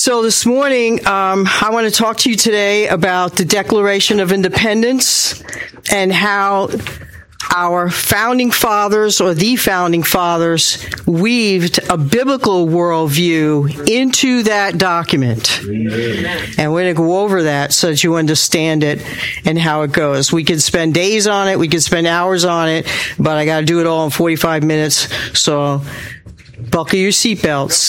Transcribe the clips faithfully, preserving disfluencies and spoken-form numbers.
So this morning, um, I want to talk to you today about the Declaration of Independence and how our founding fathers, or the founding fathers, weaved a biblical worldview into that document. Amen. And we're going to go over that so that you understand it and how it goes. We could spend days on it, we could spend hours on it, but I got to do it all in forty-five minutes, so buckle your seatbelts.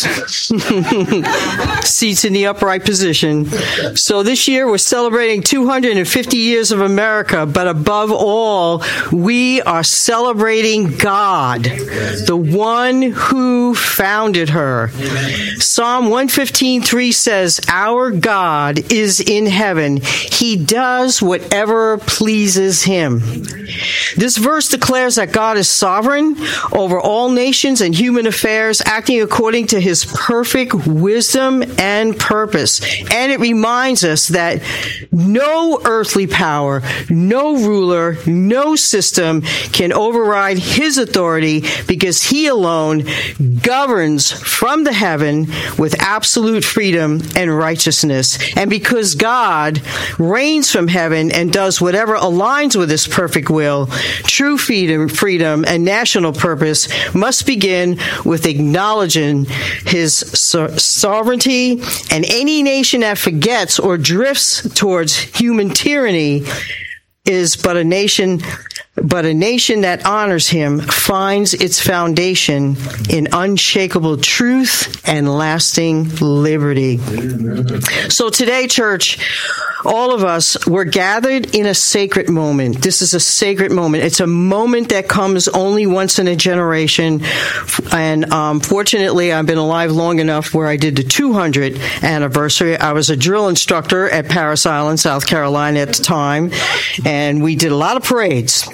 Seats in the upright position. So this year we're celebrating two hundred fifty years of America, but above all, we are celebrating God, the one who founded her. Psalm one fifteen three says, "Our God is in heaven. He does whatever pleases him." This verse declares that God is sovereign over all nations and human affairs, acting according to his perfect wisdom and purpose. And it reminds us that no earthly power, no ruler, no system can override his authority, because he alone governs from the heaven with absolute freedom and righteousness. And because God reigns from heaven and does whatever aligns with his perfect will, true freedom, freedom and national purpose must begin with acknowledging his so- sovereignty, and any nation that forgets or drifts towards human tyranny is but a nation But a nation that honors him finds its foundation in unshakable truth and lasting liberty. So today, church, all of us, we're gathered in a sacred moment. This is a sacred moment. It's a moment that comes only once in a generation. And um, fortunately, I've been alive long enough where I did the two hundredth anniversary. I was a drill instructor at Parris Island, South Carolina at the time, and we did a lot of parades.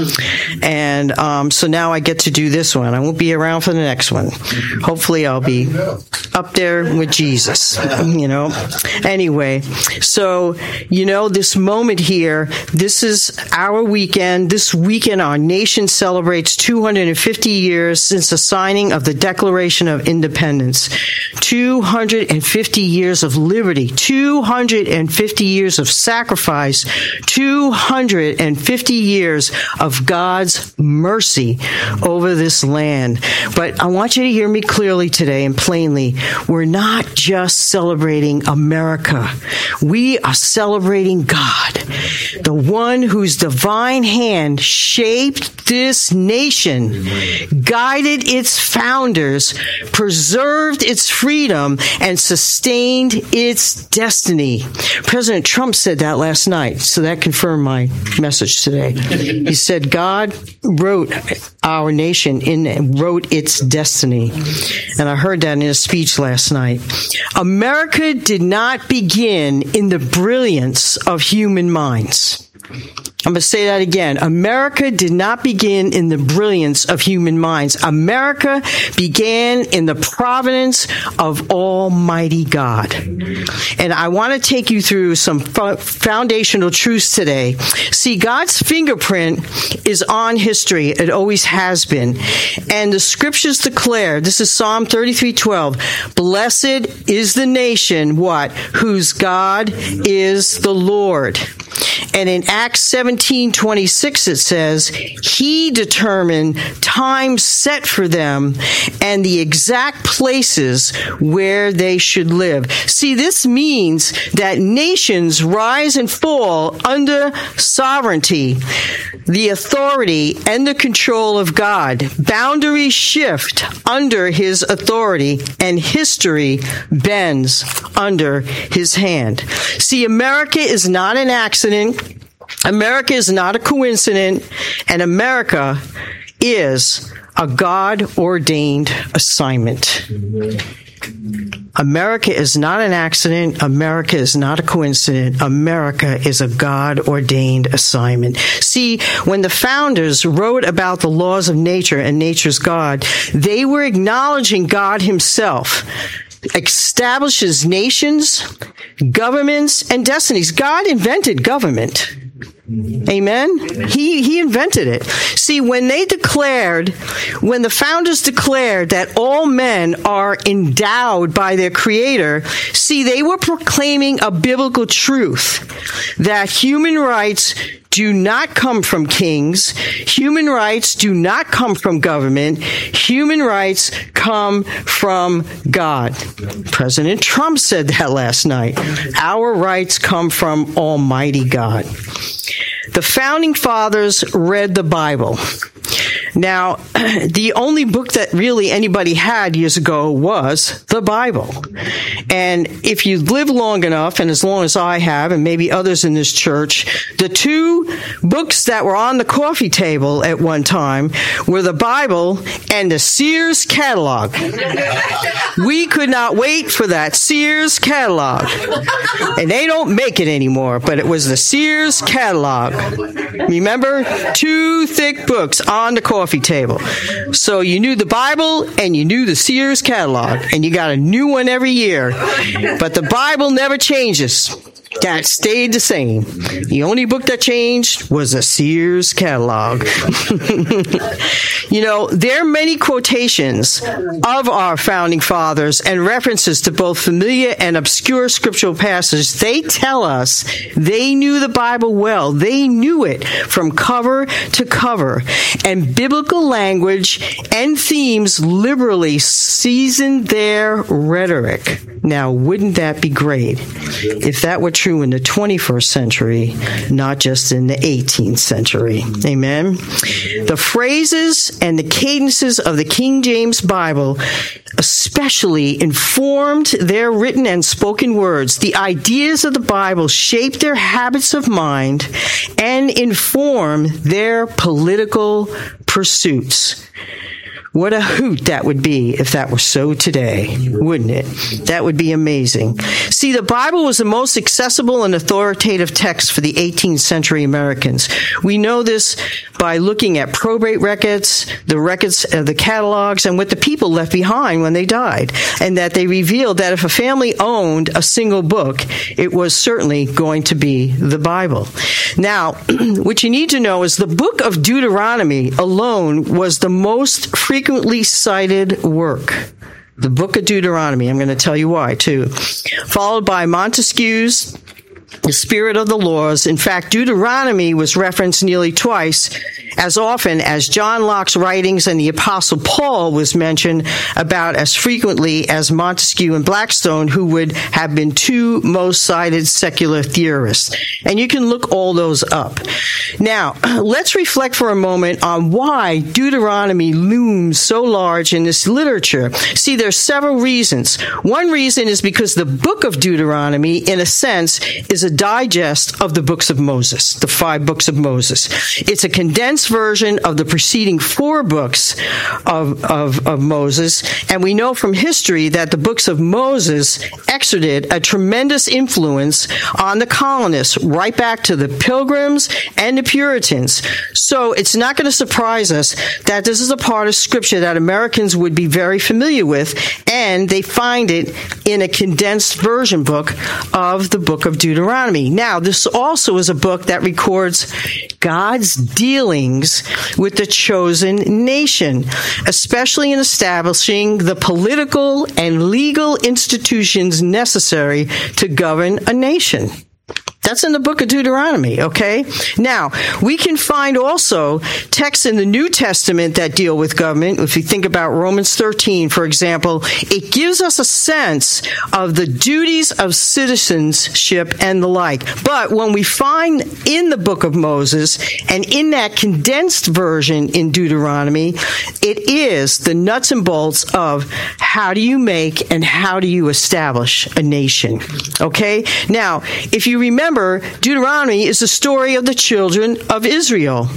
And um, so now I get to do this one. I won't be around for the next one. Hopefully I'll be up there with Jesus, you know. Anyway, so, you know, this moment here, this is our weekend. This weekend, our nation celebrates two hundred fifty years since the signing of the Declaration of Independence. two hundred fifty years of liberty, two hundred fifty years of sacrifice, two hundred fifty years of God's mercy over this land. But I want you to hear me clearly today and plainly. We're not just celebrating America. We are celebrating God, the one whose divine hand shaped this nation, guided its founders, preserved its freedom, and sustained its destiny. President Trump said that last night, so that confirmed my message today. He said God wrote our nation in, wrote its destiny. And I heard that in a speech last night. America did not begin in the brilliance of human minds. I'm going to say that again. America did not begin in the brilliance of human minds. America began in the providence of Almighty God. And I want to take you through some foundational truths today. See, God's fingerprint is on history. It always has been. And the scriptures declare, this is Psalm thirty-three twelve, "Blessed is the nation," what? "Whose God is the Lord." And in Acts seventeen twenty-six, it says, "He determined times set for them and the exact places where they should live." See, this means that nations rise and fall under sovereignty, the authority, and the control of God. Boundaries shift under his authority, and history bends under his hand. See, America is not an accident. America is not a coincidence, and America is a God-ordained assignment. America is not an accident. America is not a coincidence. America is a God-ordained assignment. See, when the founders wrote about the laws of nature and nature's God, they were acknowledging God himself establishes nations, governments, and destinies. God invented government. Amen? He, he invented it. See, when they declared, when the founders declared that all men are endowed by their Creator, see, they were proclaiming a biblical truth that human rights do not come from kings. Human rights do not come from government. Human rights come from God. President Trump said that last night. Our rights come from Almighty God. The Founding Fathers read the Bible. Now, the only book that really anybody had years ago was the Bible. And if you live long enough, and as long as I have, and maybe others in this church, the two books that were on the coffee table at one time were the Bible and the Sears catalog. We could not wait for that Sears catalog. And they don't make it anymore, but it was the Sears catalog. Remember? Two thick books on the coffee table. So you knew the Bible and you knew the Sears catalog, and you got a new one every year. But the Bible never changes. That stayed the same. The only book that changed was a Sears catalog. You know, there are many quotations of our founding fathers and references to both familiar and obscure scriptural passages. They tell us they knew the Bible well. They knew it from cover to cover. And biblical language and themes liberally seasoned their rhetoric. Now, wouldn't that be great if that were true in the twenty-first century, not just in the eighteenth century? Amen. The phrases and the cadences of the King James Bible especially informed their written and spoken words. The ideas of the Bible shape their habits of mind and inform their political pursuits. What a hoot that would be if that were so today, wouldn't it? That would be amazing. See, the Bible was the most accessible and authoritative text for the eighteenth century Americans. We know this by looking at probate records, the records of the catalogs, and what the people left behind when they died. And that they revealed that if a family owned a single book, it was certainly going to be the Bible. Now, what you need to know is the book of Deuteronomy alone was the most frequent frequently cited work. The book of Deuteronomy. I'm going to tell you why, too. Followed by Montesquieu's The Spirit of the Laws. In fact, Deuteronomy was referenced nearly twice, as often as John Locke's writings and the Apostle Paul was mentioned about as frequently as Montesquieu and Blackstone, who would have been two most cited secular theorists. And you can look all those up. Now, let's reflect for a moment on why Deuteronomy looms so large in this literature. See, there's several reasons. One reason is because the book of Deuteronomy, in a sense, is a digest of the books of Moses, the five books of Moses. It's a condensed version of the preceding four books of, of, of Moses, and we know from history that the books of Moses exerted a tremendous influence on the colonists, right back to the Pilgrims and the Puritans. So it's not going to surprise us that this is a part of Scripture that Americans would be very familiar with, and they find it in a condensed version book of the book of Deuteronomy. Now, this also is a book that records God's dealings with the chosen nation, especially in establishing the political and legal institutions necessary to govern a nation. That's in the book of Deuteronomy, okay? Now, we can find also texts in the New Testament that deal with government. If you think about Romans thirteen, for example, it gives us a sense of the duties of citizenship and the like. But when we find in the book of Moses and in that condensed version in Deuteronomy, it is the nuts and bolts of how do you make and how do you establish a nation, okay? Now, if you remember, Deuteronomy is the story of the children of Israel.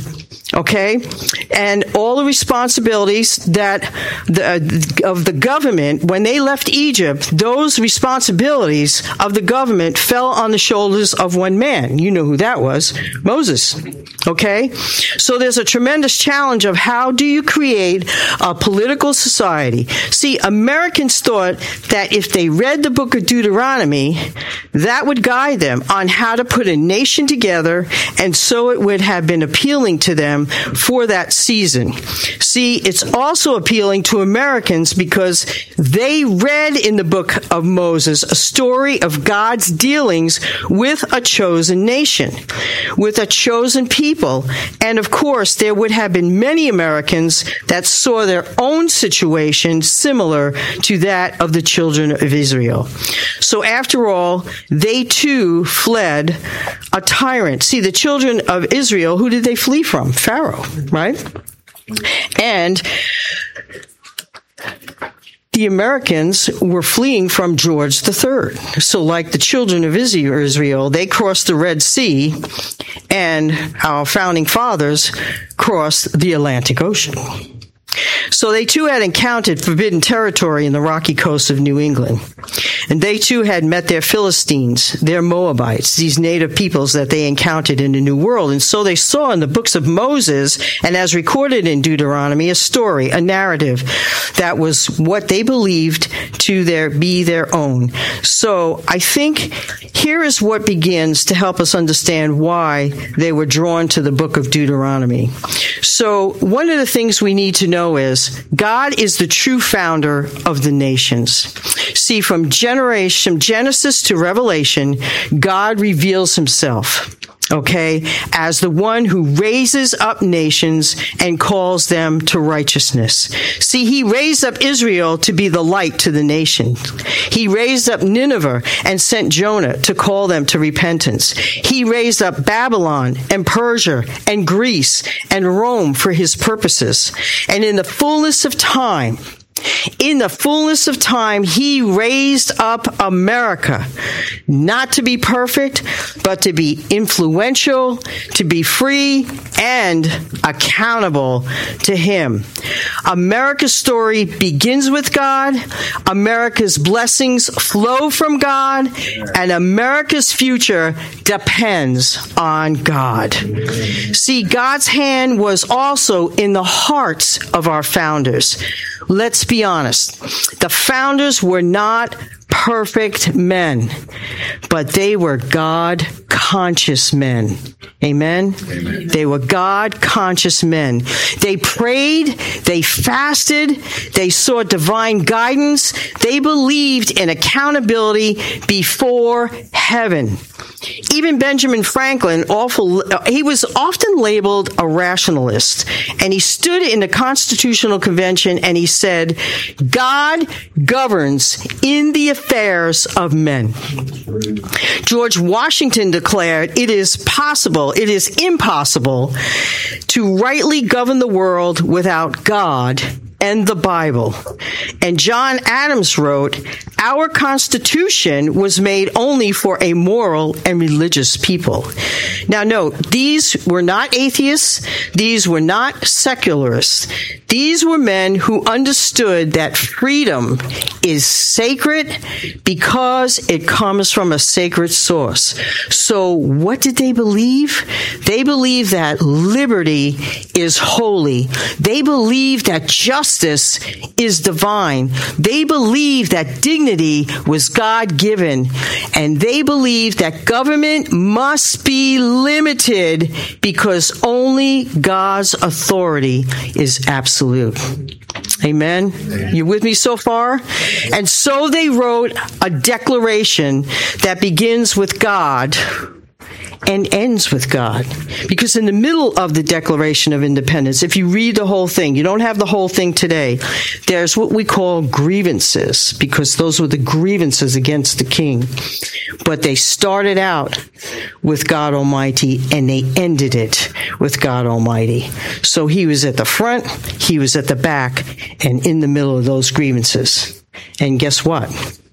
Okay, and all the responsibilities that the, of the government, when they left Egypt, those responsibilities of the government fell on the shoulders of one man. You know who that was, Moses. Okay, so there's a tremendous challenge of how do you create a political society. See, Americans thought that if they read the book of Deuteronomy, that would guide them on how to put a nation together, and so it would have been appealing to them for that season. See, it's also appealing to Americans because they read in the book of Moses a story of God's dealings with a chosen nation, with a chosen people. And of course, there would have been many Americans that saw their own situation similar to that of the children of Israel. So after all, they too fled a tyrant. See, the children of Israel, who did they flee from? Pharaoh, right? And the Americans were fleeing from George the Third. So like the children of Israel, they crossed the Red Sea, and our founding fathers crossed the Atlantic Ocean. So they too had encountered forbidden territory in the rocky coast of New England. And they too had met their Philistines, their Moabites, these native peoples that they encountered in the New World. And so they saw in the books of Moses, and as recorded in Deuteronomy, a story, a narrative that was what they believed to their, be their own. So I think here is what begins to help us understand why they were drawn to the book of Deuteronomy. So one of the things we need to know is God is the true founder of the nations. See, from generation, Genesis to Revelation, God reveals himself, okay, as the one who raises up nations and calls them to righteousness. See, he raised up Israel to be the light to the nation. He raised up Nineveh and sent Jonah to call them to repentance. He raised up Babylon and Persia and Greece and Rome for his purposes. And in the fullness of time, In the fullness of time, he raised up America, not to be perfect, but to be influential, to be free, and accountable to him. America's story begins with God, America's blessings flow from God, and America's future depends on God. See, God's hand was also in the hearts of our founders. Let's be honest. The founders were not perfect men, but they were God-conscious men. Amen? Amen. They were God-conscious men. They prayed, they fasted, they sought divine guidance, they believed in accountability before heaven. Even Benjamin Franklin, awful, he was often labeled a rationalist, and he stood in the Constitutional Convention and he said, God governs in the affairs of men. George Washington declared, it is possible, it is impossible to rightly govern the world without God and the Bible. And John Adams wrote, our Constitution was made only for a moral and religious people. Now note, these were not atheists, these were not secularists. These were men who understood that freedom is sacred because it comes from a sacred source. So what did they believe? They believed that liberty is holy. They believed that justice is divine. They believed that dignity was God-given. And they believed that government must be limited because only God's authority is absolute. Amen? You with me so far? And so they wrote a declaration that begins with God and ends with God. Because in the middle of the Declaration of Independence, if you read the whole thing, you don't have the whole thing today, there's what we call grievances, because those were the grievances against the king. But they started out with God Almighty, and they ended it with God Almighty. So he was at the front, he was at the back, and in the middle of those grievances. And guess what?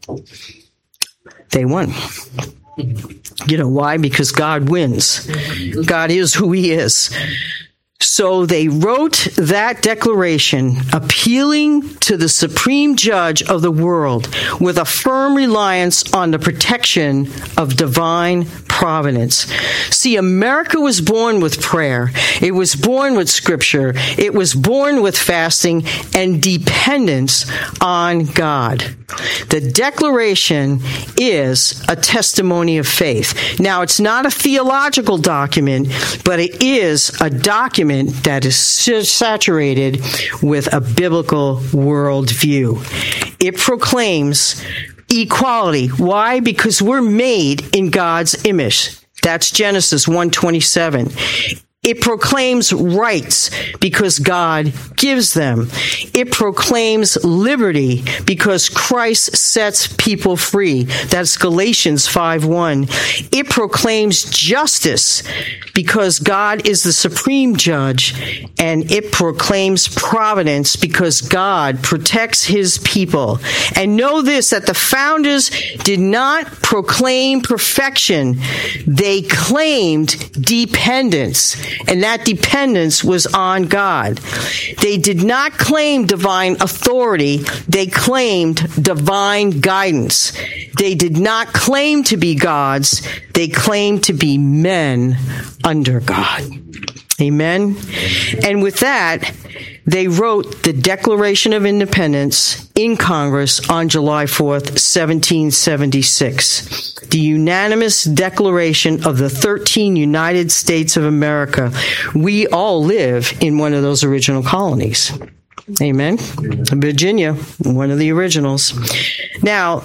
They won. You know why? Because God wins. God is who he is. So they wrote that declaration, appealing to the supreme judge of the world with a firm reliance on the protection of divine providence. See, America was born with prayer. It was born with scripture. It was born with fasting and dependence on God. The Declaration is a testimony of faith. Now, it's not a theological document, but it is a document that is saturated with a biblical worldview. It proclaims equality. Why? Because we're made in God's image. That's Genesis one twenty-seven. It proclaims rights because God gives them. It proclaims liberty because Christ sets people free. That's Galatians five one. It proclaims justice because God is the supreme judge. And it proclaims providence because God protects his people. And know this, that the founders did not proclaim perfection. They claimed dependence. And that dependence was on God. They did not claim divine authority. They claimed divine guidance. They did not claim to be gods. They claimed to be men under God. Amen. And with that, they wrote the Declaration of Independence in Congress on July fourth, seventeen seventy-six. The unanimous declaration of the thirteen United States of America. We all live in one of those original colonies. Amen. Virginia, one of the originals. Now,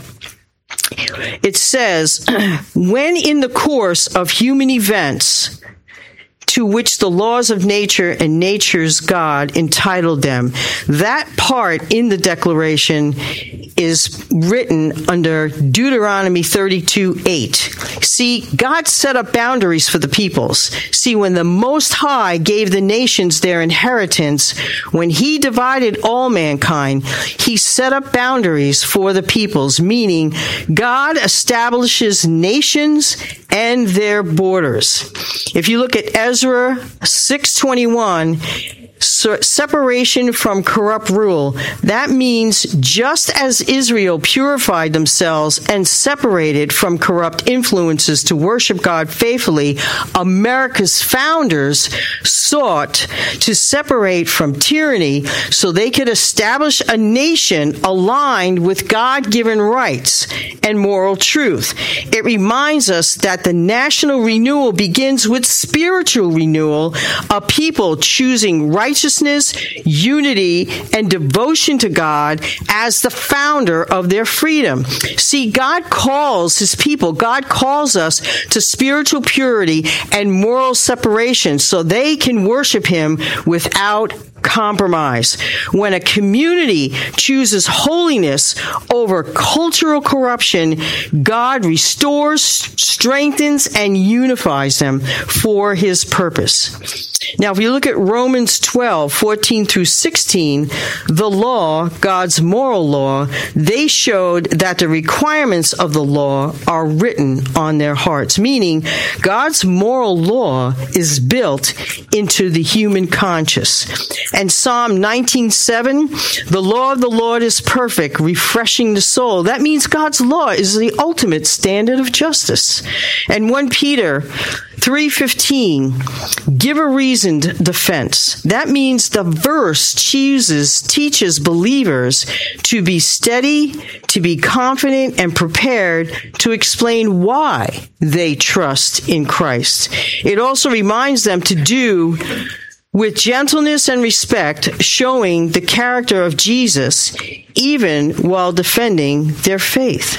it says, when in the course of human events to which the laws of nature and nature's God entitled them. That part in the Declaration is written under Deuteronomy thirty-two eight. See, God set up boundaries for the peoples. See, when the Most High gave the nations their inheritance, when he divided all mankind, he set up boundaries for the peoples, meaning God establishes nations and their borders. If you look at Ezra six twenty-one, separation from corrupt rule, that means just as Israel purified themselves and separated from corrupt influences to worship God faithfully, America's founders sought to separate from tyranny so they could establish a nation aligned with God-given rights and moral truth. It reminds us that the national renewal begins with spiritual renewal, a people choosing righteousness, unity, and devotion to God as the founder of their freedom. See, God calls his people, God calls us to spiritual purity and moral separation so they can worship him without compromise. When a community chooses holiness over cultural corruption, God restores, strengthens, and unifies them for his purpose. Now, if you look at Romans twelve, fourteen through sixteen, the law, God's moral law, they showed that the requirements of the law are written on their hearts, meaning God's moral law is built into the human conscience. And Psalm nineteen seven, the law of the Lord is perfect, refreshing the soul. That means God's law is the ultimate standard of justice. And First Peter three fifteen, give a reasoned defense. That means the verse chooses, teaches believers to be steady, to be confident, and prepared to explain why they trust in Christ. It also reminds them to do with gentleness and respect, showing the character of Jesus, even while defending their faith.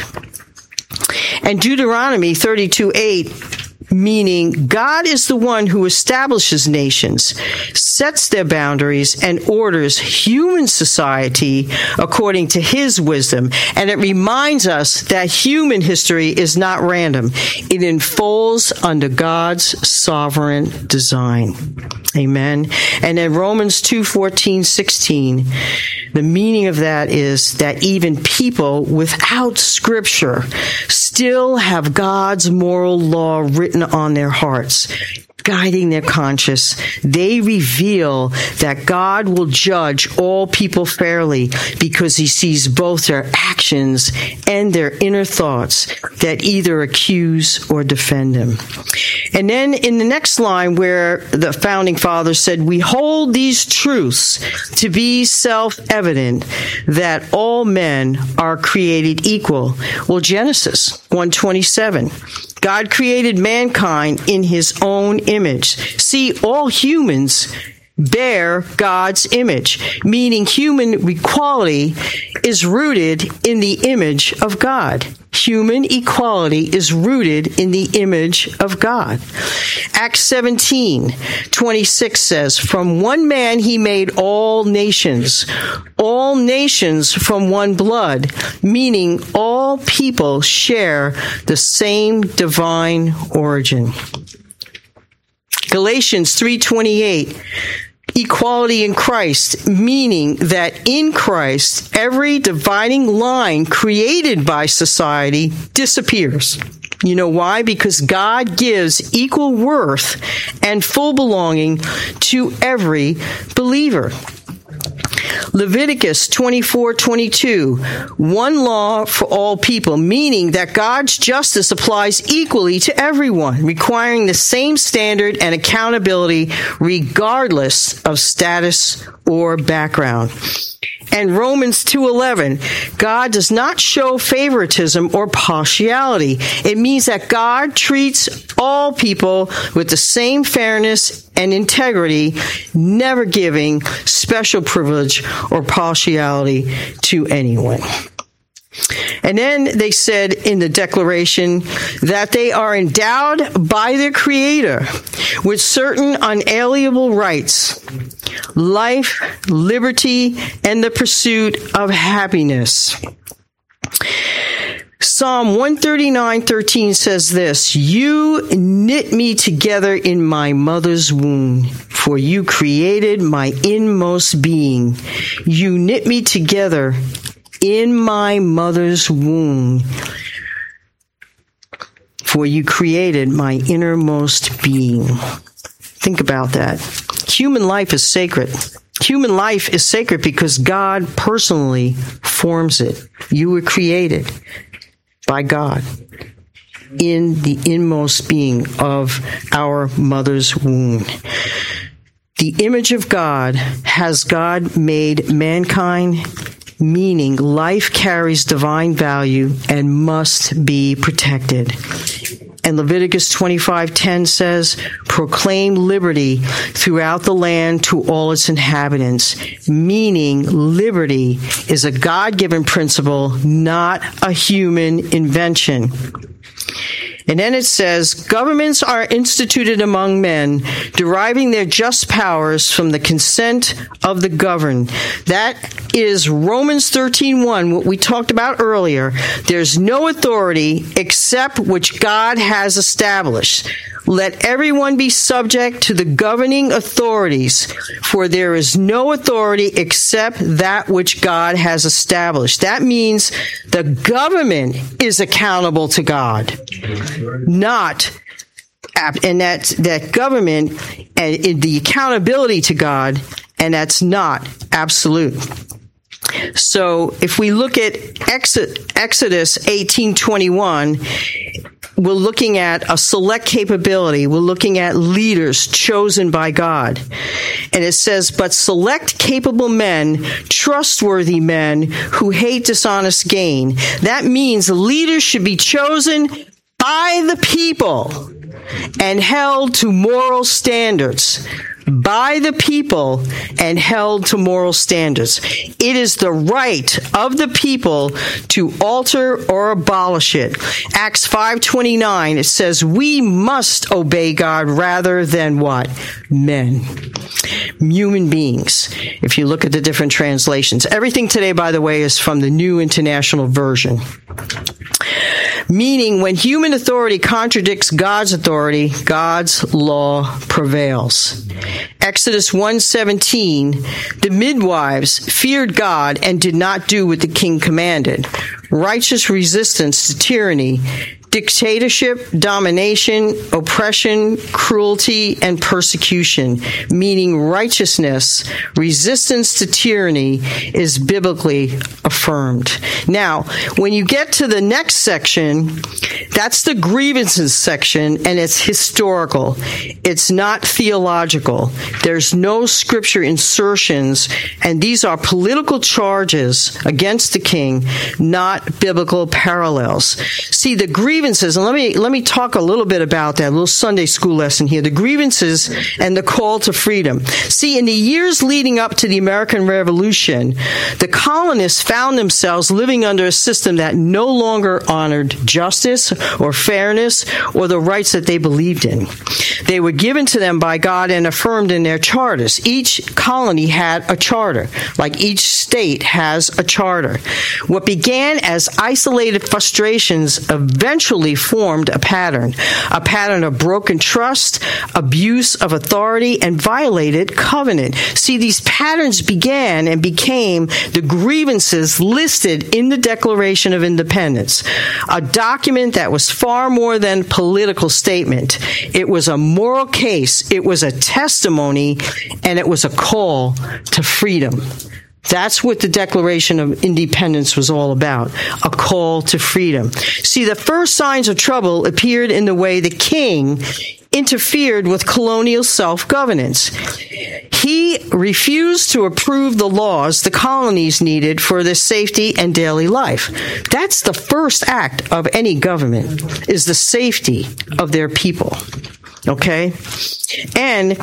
And Deuteronomy thirty-two eight, meaning God is the one who establishes nations, sets their boundaries, and orders human society according to his wisdom. And it reminds us that human history is not random. It unfolds under God's sovereign design. Amen. And then Romans two fourteen, sixteen, the meaning of that is that even people without Scripture still have God's moral law written on their hearts. guiding their conscience, they reveal that God will judge all people fairly because he sees both their actions and their inner thoughts that either accuse or defend him. And then in the next line where the founding fathers said, we hold these truths to be self-evident that all men are created equal. Well, Genesis one twenty-seven. God created mankind in his own image. See, all humans bear God's image, meaning human equality is rooted in the image of God. Human equality is rooted in the image of God. Acts seventeen twenty-six says, from one man he made all nations, all nations from one blood, meaning all people share the same divine origin. Galatians three twenty-eight, equality in Christ, meaning that in Christ, every dividing line created by society disappears. You know why? Because God gives equal worth and full belonging to every believer. Leviticus twenty-four twenty-two, one law for all people, meaning that God's justice applies equally to everyone, requiring the same standard and accountability regardless of status or background. And Romans two eleven, God does not show favoritism or partiality. It means that God treats all people with the same fairness and integrity, never giving special privilege or partiality to anyone. And then they said in the declaration that they are endowed by their Creator with certain unalienable rights, life, liberty, and the pursuit of happiness. Psalm one thirty-nine thirteen says this, you knit me together in my mother's womb, for you created my inmost being. You knit me together in my mother's womb, for you created my innermost being. Think about that. Human life is sacred. Human life is sacred because God personally forms it. You were created by God in the inmost being of our mother's womb. The image of God has God made mankind, meaning life carries divine value and must be protected. And Leviticus twenty-five ten says, proclaim liberty throughout the land to all its inhabitants, meaning liberty is a God-given principle, not a human invention. And then it says, governments are instituted among men, deriving their just powers from the consent of the governed. That is Romans thirteen one, what we talked about earlier. There's no authority except which God has established. Let everyone be subject to the governing authorities, for there is no authority except that which God has established. That means the government is accountable to God, not, and that, that government and the accountability to God, and that's not absolute. So if we look at Exodus eighteen twenty-one, we're looking at a select capability. We're looking at leaders chosen by God. And it says, but select capable men, trustworthy men who hate dishonest gain. That means leaders should be chosen by the people and held to moral standards. By the people and held to moral standards. It is the right of the people to alter or abolish it. Acts five twenty-nine, it says, we must obey God rather than what? Men. Human beings. If you look at the different translations. Everything today, by the way, is from the New International Version. Meaning, when human authority contradicts God's authority, God's law prevails. Exodus one seventeen, the midwives feared God and did not do what the king commanded. Righteous resistance to tyranny dictatorship, domination, oppression, cruelty, and persecution, meaning righteousness, resistance to tyranny is biblically affirmed. Now, when you get to the next section, that's the grievances section, and it's historical. It's not theological. There's no scripture insertions, and these are political charges against the king, not biblical parallels. See, the grievances, and let me let me talk a little bit about that, a little Sunday school lesson here. The grievances and the call to freedom. See, in the years leading up to the American Revolution, the colonists found themselves living under a system that no longer honored justice or fairness or the rights that they believed in. They were given to them by God and affirmed in their charters. Each colony had a charter, like each state has a charter. What began as isolated frustrations eventually formed a pattern, a pattern of broken trust, abuse of authority, and violated covenant. See, these patterns began and became the grievances listed in the Declaration of Independence, a document that was far more than political statement. It was a moral case, it was a testimony, and it was a call to freedom. That's what the Declaration of Independence was all about, a call to freedom. See, the first signs of trouble appeared in the way the king interfered with colonial self-governance. He refused to approve the laws the colonies needed for their safety and daily life. That's the first act of any government, is the safety of their people. Okay? And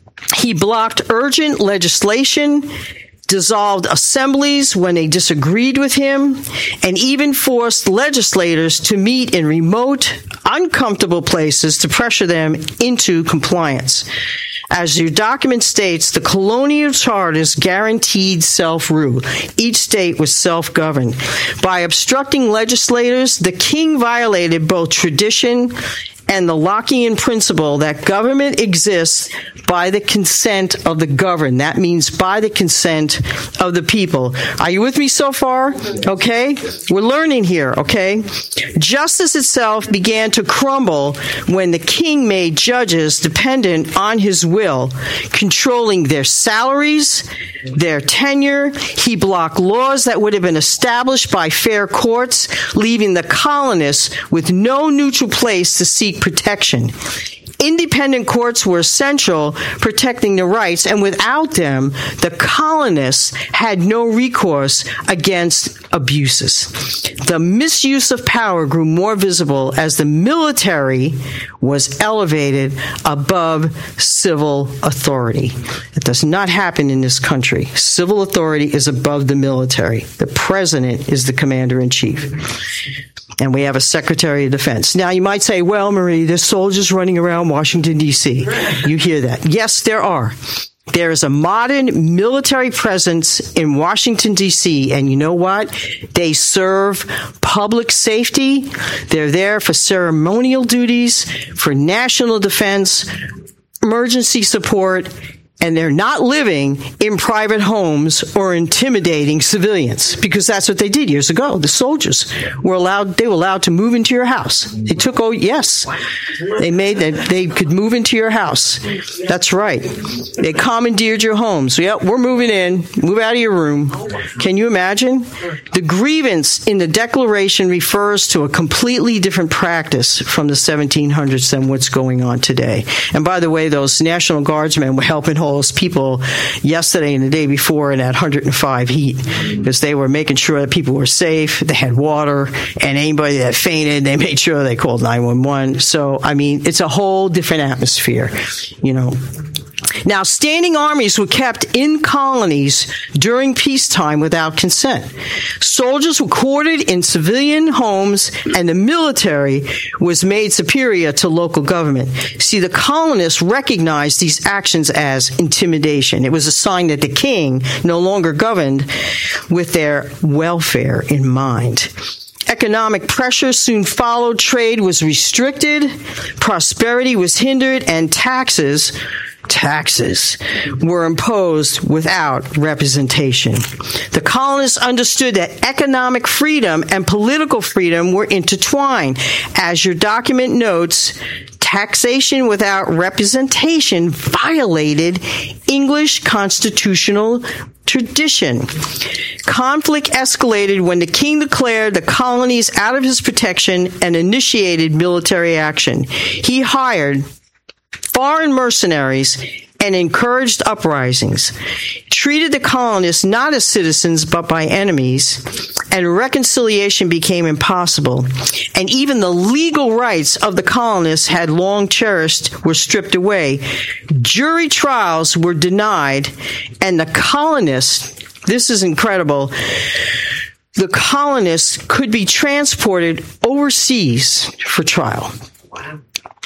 he blocked urgent legislation, dissolved assemblies when they disagreed with him, and even forced legislators to meet in remote, uncomfortable places to pressure them into compliance. As your document states, the colonial charters guaranteed self-rule. Each state was self-governed. By obstructing legislators, the king violated both tradition and the Lockean principle that government exists by the consent of the governed. That means by the consent of the people. Are you with me so far? Okay? We're learning here, okay? Justice itself began to crumble when the king made judges dependent on his will, controlling their salaries, their tenure. He blocked laws that would have been established by fair courts, leaving the colonists with no neutral place to seek protection. Independent courts were essential, protecting the rights, and without them, the colonists had no recourse against abuses. The misuse of power grew more visible as the military was elevated above civil authority. It does not happen in this country. Civil authority is above the military. The president is the commander-in-chief. And we have a Secretary of Defense. Now, you might say, well, Marie, there's soldiers running around Washington, D C You hear that. Yes, there are. There is a modern military presence in Washington, D C, and you know what? They serve public safety. They're there for ceremonial duties, for national defense, emergency support, and they're not living in private homes or intimidating civilians, because that's what they did years ago. The soldiers were allowed, they were allowed to move into your house. They took, oh, yes, they made that they could move into your house. That's right. They commandeered your homes. Yep, we're moving in. Move out of your room. Can you imagine? The grievance in the Declaration refers to a completely different practice from the seventeen hundreds than what's going on today. And by the way, those National Guardsmen were helping hold those people yesterday and the day before in that one hundred five heat, because they were making sure that people were safe, they had water, and anybody that fainted, they made sure they called nine one one. So, I mean, it's a whole different atmosphere, you know. Now, standing armies were kept in colonies during peacetime without consent. Soldiers were quartered in civilian homes, and the military was made superior to local government. See, the colonists recognized these actions as intimidation. It was a sign that the king no longer governed with their welfare in mind. Economic pressure soon followed. Trade was restricted, prosperity was hindered, and taxes taxes were imposed without representation. The colonists understood that economic freedom and political freedom were intertwined. As your document notes, taxation without representation violated English constitutional tradition. Conflict escalated when the king declared the colonies out of his protection and initiated military action. He hired foreign mercenaries and encouraged uprisings, treated the colonists not as citizens but by enemies, and reconciliation became impossible. And even the legal rights of the colonists had long cherished were stripped away. Jury trials were denied, and the colonists, this is incredible, the colonists could be transported overseas for trial. Wow.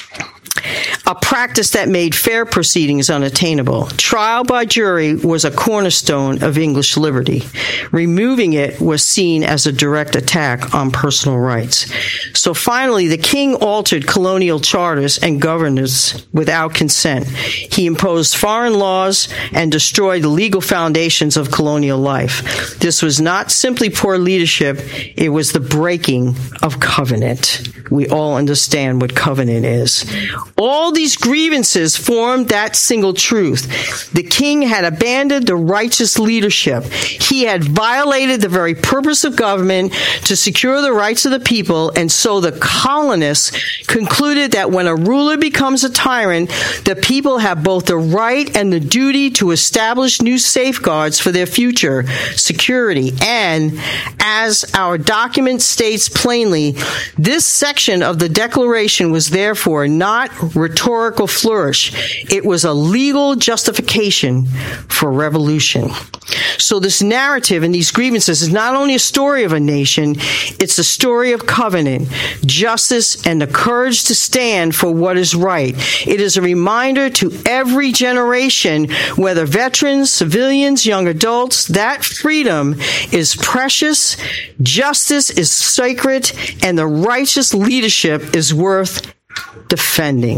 A practice that made fair proceedings unattainable. Trial by jury was a cornerstone of English liberty. Removing it was seen as a direct attack on personal rights. So finally, the king altered colonial charters and governance without consent. He imposed foreign laws and destroyed the legal foundations of colonial life. This was not simply poor leadership, it was the breaking of covenant. We all understand what covenant is. All these grievances formed that single truth. The king had abandoned the righteous leadership. He had violated the very purpose of government to secure the rights of the people, and so the colonists concluded that when a ruler becomes a tyrant, the people have both the right and the duty to establish new safeguards for their future security. And as our document states plainly, this section of the Declaration was therefore not rhetorical flourish. It was a legal justification for revolution. So this narrative and these grievances is not only a story of a nation, it's a story of covenant, justice, and the courage to stand for what is right. It is a reminder to every generation, whether veterans, civilians, young adults, that freedom is precious, justice is sacred, and the righteous leadership is worth defending.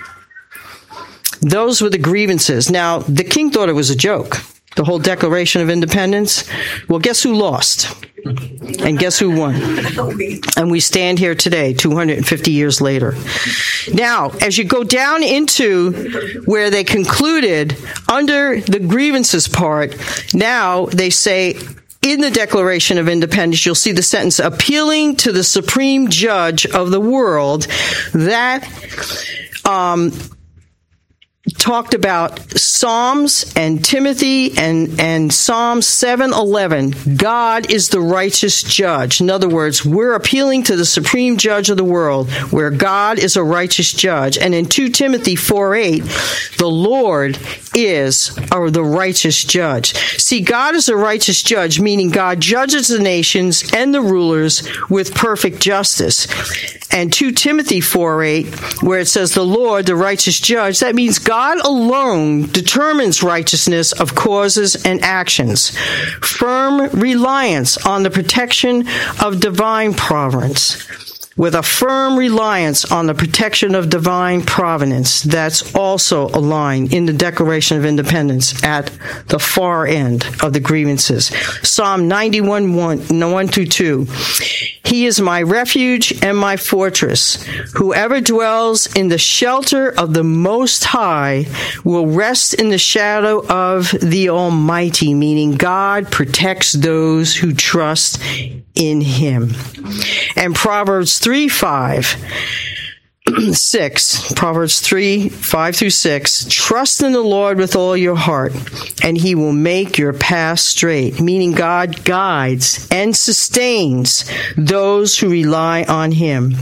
Those were the grievances. Now, the king thought it was a joke, the whole Declaration of Independence. Well, guess who lost? And guess who won? And we stand here today, two hundred fifty years later. Now, as you go down into where they concluded under the grievances part, now they say, in the Declaration of Independence, you'll see the sentence, appealing to the supreme judge of the world, that um, talked about Psalms and Timothy and, and Psalm seven eleven. God is the righteous judge. In other words, we're appealing to the supreme judge of the world, where God is a righteous judge. And in Second Timothy four eight, the Lord is or the righteous judge. See, God is a righteous judge, meaning God judges the nations and the rulers with perfect justice. And Second Timothy four eight, where it says the Lord, the righteous judge, that means God alone determines righteousness of causes and actions. Firm reliance on the protection of divine providence. With a firm reliance on the protection of divine providence, that's also a line in the Declaration of Independence at the far end of the grievances. Psalm ninety-one, one, one through two. He is my refuge and my fortress. Whoever dwells in the shelter of the Most High will rest in the shadow of the Almighty, meaning God protects those who trust in Him. And Proverbs three, five, six, Proverbs three, five through six, trust in the Lord with all your heart, and He will make your path straight, meaning God guides and sustains those who rely on Him.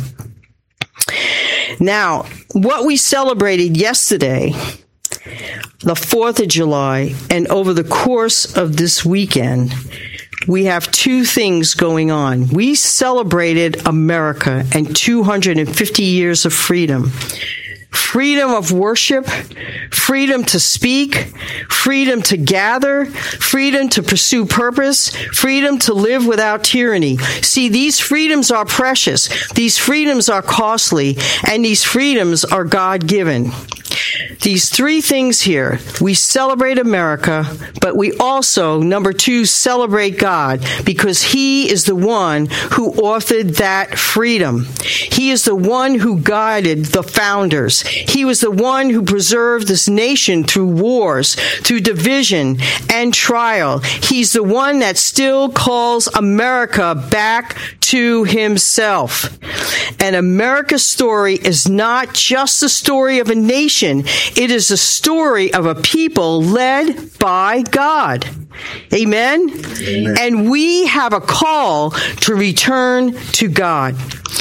Now, what we celebrated yesterday, the fourth of July, and over the course of this weekend, we have two things going on. We celebrated America and two hundred fifty years of freedom. Freedom of worship, freedom to speak, freedom to gather, freedom to pursue purpose, freedom to live without tyranny. See, these freedoms are precious, these freedoms are costly, and these freedoms are God-given. These three things here. We celebrate America, but we also, number two, celebrate God because he is the one who authored that freedom. He is the one who guided the founders. He was the one who preserved this nation through wars, through division and trial. He's the one that still calls America back to himself. And America's story is not just the story of a nation. It is the story of a people led by God. Amen? Amen. And we have a call to return to God.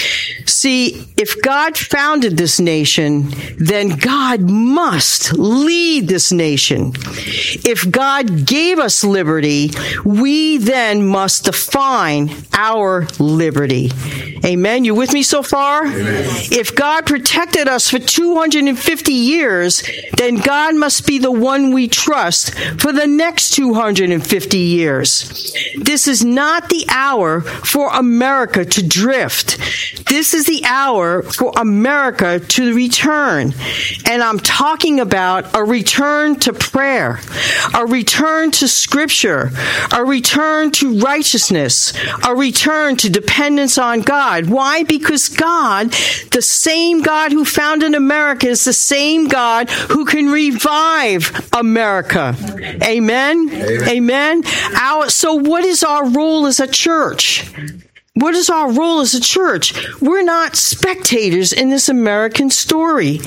See, if God founded this nation, then God must lead this nation. If God gave us liberty, we then must define our liberty. Amen? You with me so far? Amen. If God protected us for two hundred fifty years, then God must be the one we trust for the next two hundred fifty years. This is not the hour for America to drift. This is the hour for America to return. And I'm talking about a return to prayer, a return to Scripture, a return to righteousness, a return to dependence on God. Why? Because God, the same God who founded America, is the same God who can revive America. Amen? Amen. Amen. Our, so what is our role as a church? What is our role as a church? We're not spectators in this American story.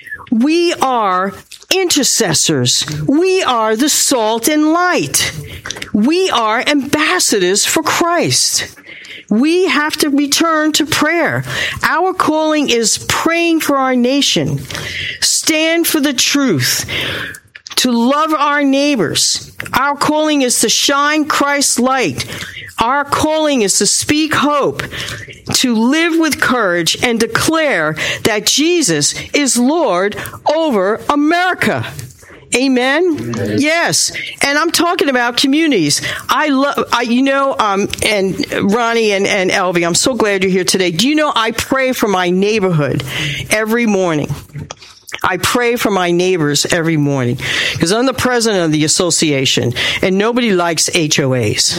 We are intercessors. We are the salt and light. We are ambassadors for Christ. We have to return to prayer. Our calling is praying for our nation, stand for the truth, to love our neighbors. Our calling is to shine Christ's light. Our calling is to speak hope, to live with courage, and declare that Jesus is Lord over America. Amen? Amen. Yes. And I'm talking about communities. I love, I, you know, um, and Ronnie and, and Elvie, I'm so glad you're here today. Do you know I pray for my neighborhood every morning? I pray for my neighbors every morning because I'm the president of the association and nobody likes H O As.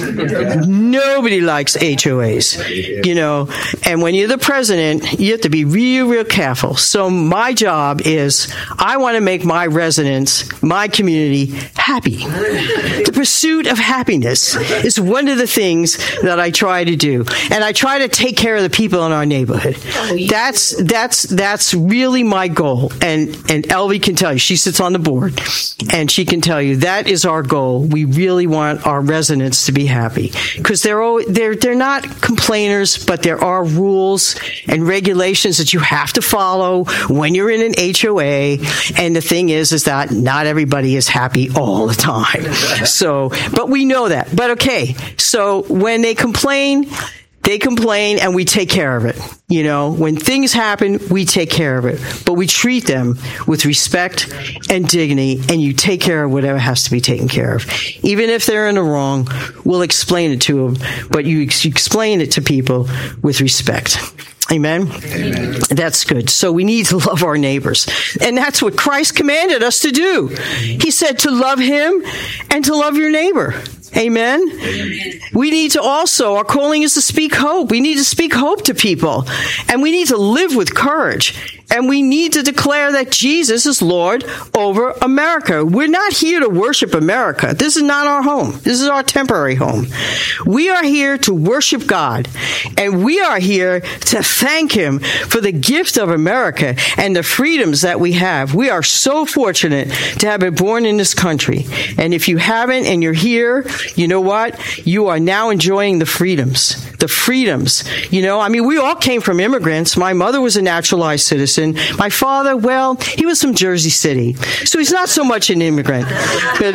Nobody likes H O As, you know, and when you're the president, you have to be real, real careful. So my job is I want to make my residents, my community happy. The pursuit of happiness is one of the things that I try to do. And I try to take care of the people in our neighborhood. That's, that's, that's really my goal. And And Elvie can tell you, she sits on the board, and she can tell you that is our goal. We really want our residents to be happy because they're all, they're they're not complainers, but there are rules and regulations that you have to follow when you're in an H O A. And the thing is, is that not everybody is happy all the time. So, but we know that. But okay, so when they complain. They complain and we take care of it. You know, when things happen, we take care of it. But we treat them with respect and dignity, and you take care of whatever has to be taken care of. Even if they're in the wrong, we'll explain it to them, but you ex- explain it to people with respect. Amen? Amen. That's good. So we need to love our neighbors. And that's what Christ commanded us to do. He said to love him and to love your neighbor. Amen? Amen. We need to also, our calling is to speak hope. We need to speak hope to people. And we need to live with courage. And we need to declare that Jesus is Lord over America. We're not here to worship America. This is not our home. This is our temporary home. We are here to worship God. And we are here to thank him for the gift of America and the freedoms that we have. We are so fortunate to have been born in this country. And if you haven't and you're here, you know what? You are now enjoying the freedoms. The freedoms. You know, I mean, we all came from immigrants. My mother was a naturalized citizen. My father, well, he was from Jersey City, so he's not so much an immigrant. But,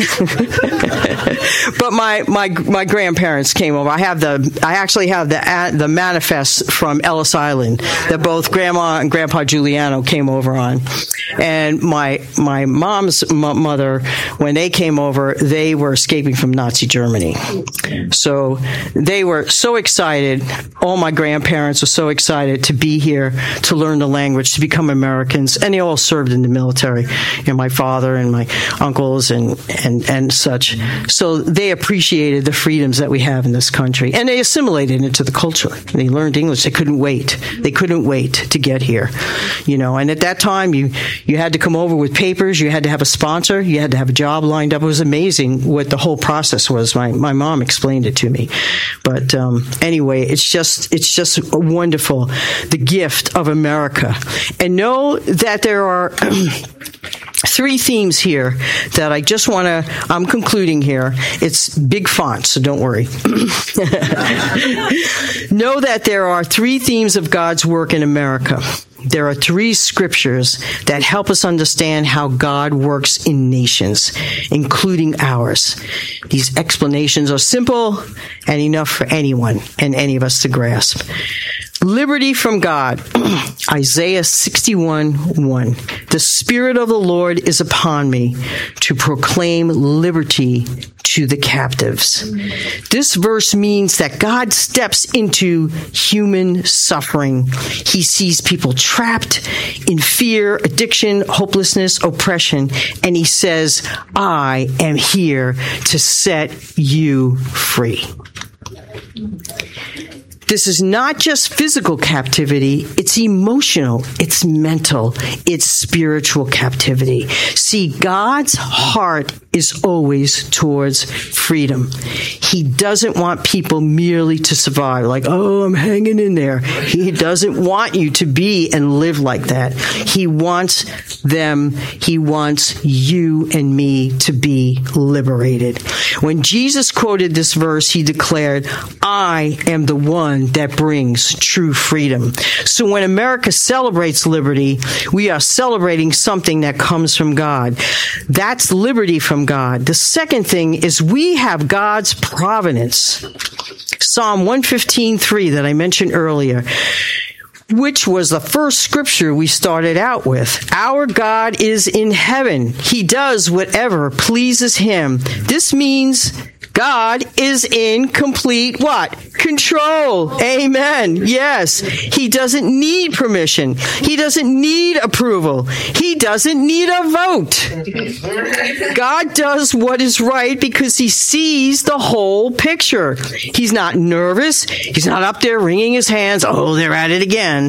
but my, my my grandparents came over. I have the I actually have the the manifest from Ellis Island that both Grandma and Grandpa Giuliano came over on. And my my mom's m- mother, when they came over, they were escaping from Nazi Germany. So they were so excited. All my grandparents were so excited to be here to learn the language language to become Americans, and they all served in the military. You know, my father and my uncles and, and, and such. So they appreciated the freedoms that we have in this country, and they assimilated into the culture. They learned English. They couldn't wait. They couldn't wait to get here. You know, and at that time, you, you had to come over with papers. You had to have a sponsor. You had to have a job lined up. It was amazing what the whole process was. My, my mom explained it to me. But, um, anyway, it's just, it's just wonderful. The gift of America. And know that there are three themes here that I just want to, I'm concluding here. It's big font, so don't worry. Know that there are three themes of God's work in America. There are three scriptures that help us understand how God works in nations, including ours. These explanations are simple and enough for anyone and any of us to grasp. Liberty from God. Isaiah sixty-one one. The Spirit of the Lord is upon me to proclaim liberty to the captives. This verse means that God steps into human suffering. He sees people trapped in fear, addiction, hopelessness, oppression, and he says, I am here to set you free. This is not just physical captivity, it's emotional, it's mental, it's spiritual captivity. See, God's heart is always towards freedom. He doesn't want people merely to survive, like, oh, I'm hanging in there. He doesn't want you to be and live like that. He wants them, he wants you and me to be liberated. When Jesus quoted this verse, he declared, I am the one that brings true freedom. So when America celebrates liberty, we are celebrating something that comes from God. That's liberty from God. The second thing is we have God's providence. Psalm one fifteen three that I mentioned earlier, which was the first scripture we started out with. Our God is in heaven. He does whatever pleases him. This means God is in complete what? Control. Amen. Yes. He doesn't need permission. He doesn't need approval. He doesn't need a vote. God does what is right because he sees the whole picture. He's not nervous. He's not up there wringing his hands. Oh, they're at it again.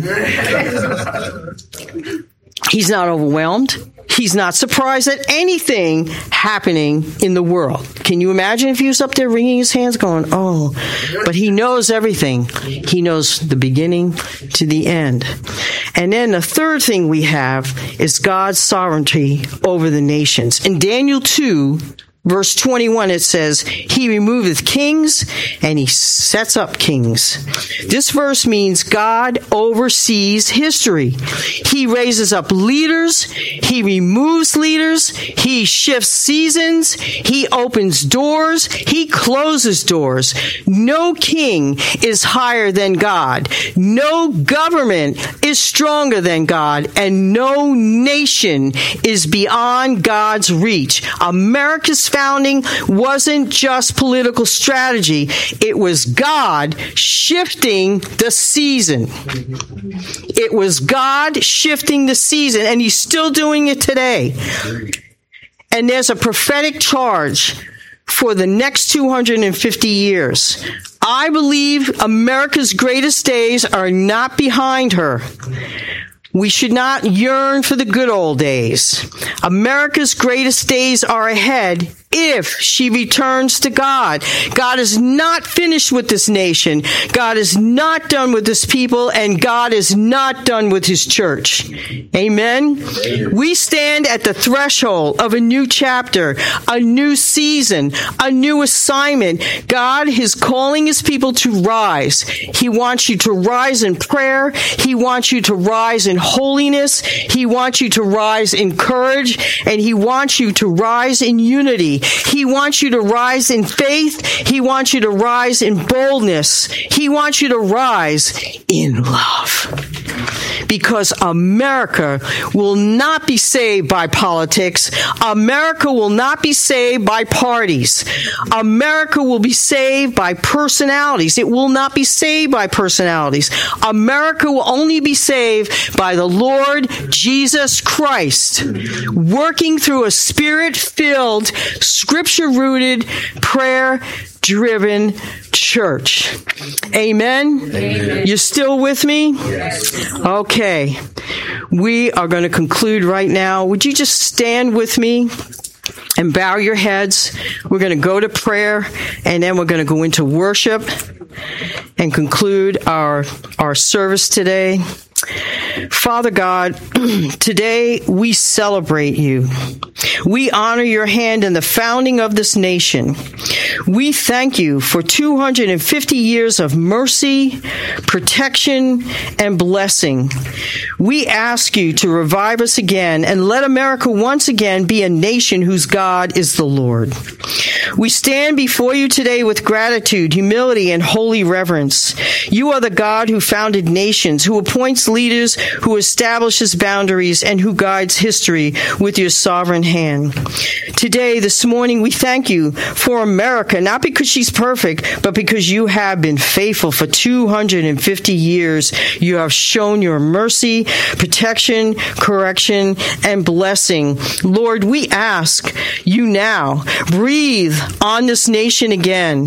He's not overwhelmed. He's not surprised at anything happening in the world. Can you imagine if he was up there wringing his hands going, oh, but he knows everything. He knows the beginning to the end. And then the third thing we have is God's sovereignty over the nations. In Daniel two, verse twenty-one, it says, he removeth kings and he sets up kings. This verse means God oversees history. He raises up leaders. He removes leaders. He shifts seasons. He opens doors. He closes doors. No king is higher than God. No government is stronger than God. And no nation is beyond God's reach. America's founding wasn't just political strategy. It was God shifting the season. It was God shifting the season, and he's still doing it today. And there's a prophetic charge for the next two hundred fifty years. I believe America's greatest days are not behind her. We should not yearn for the good old days. America's greatest days are ahead if she returns to God. God is not finished with this nation. God is not done with this people, and God is not done with his church. Amen? We stand at the threshold of a new chapter, a new season, a new assignment. God is calling his people to rise. He wants you to rise in prayer. He wants you to rise in holiness. He wants you to rise in courage, and he wants you to rise in unity. He wants you to rise in faith. He wants you to rise in boldness. He wants you to rise in love. because America will not be saved by politics. America will not be saved by parties. America will be saved by personalities. It will not be saved by personalities. America will only be saved by the Lord Jesus Christ, working through a spirit-filled, scripture-rooted, prayer-driven church. Amen? Amen. You're still with me? Yes. Okay. We are going to conclude right now. Would you just stand with me and bow your heads? We're going to go to prayer, and then we're going to go into worship and conclude our our service today. Father God, today we celebrate you. We honor your hand in the founding of this nation. We thank you for two hundred fifty years of mercy, protection, and blessing. We ask you to revive us again and let America once again be a nation whose God is the Lord. We stand before you today with gratitude, humility, and holy reverence. You are the God who founded nations, who appoints leaders, who establishes boundaries, and who guides history with your sovereign hand. Today, this morning, we thank you for America, not because she's perfect, but because you have been faithful for two hundred fifty years. You have shown your mercy, protection, correction, and blessing. Lord, we ask you now, breathe on this nation again.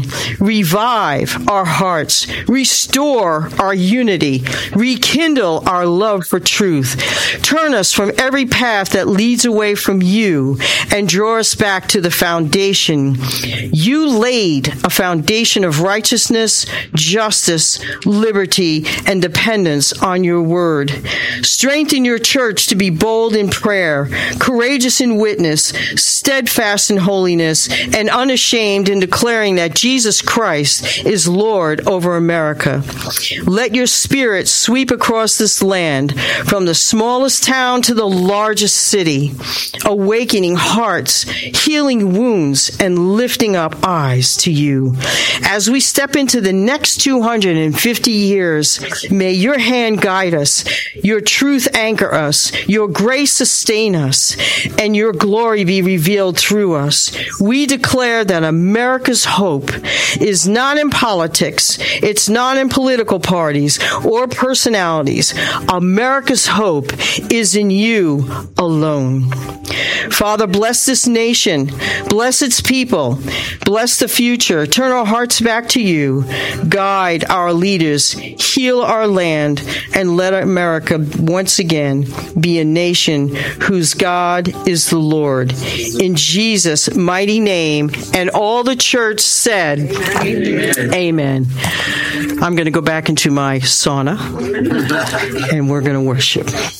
Revive our hearts. Restore our unity. Rekindle our love for truth. Turn us from every path that leads away from you and draw us back to the foundation. You laid a foundation of righteousness, justice, liberty, and dependence on your word. Strengthen your church to be bold in prayer, courageous in witness, steadfast in holiness, and unashamed in declaring that Jesus Christ is Lord over America. Let your spirit sweep across this land, from the smallest town to the largest city, awakening hearts, healing wounds, and lifting up eyes to you. As we step into the next two hundred fifty years, may your hand guide us, your truth anchor us, your grace sustain us, and your glory be revealed through us. We declare that America's hope is not in politics, it's not in political parties or personalities. America's hope is in you alone. Father, bless this nation, bless its people, bless the future. Turn our hearts back to you. Guide our leaders, heal our land, and let America once again be a nation whose God is the Lord. In Jesus' mighty name, and all the church said, Amen. Amen. I'm going to go back into my sauna, and we're going to worship.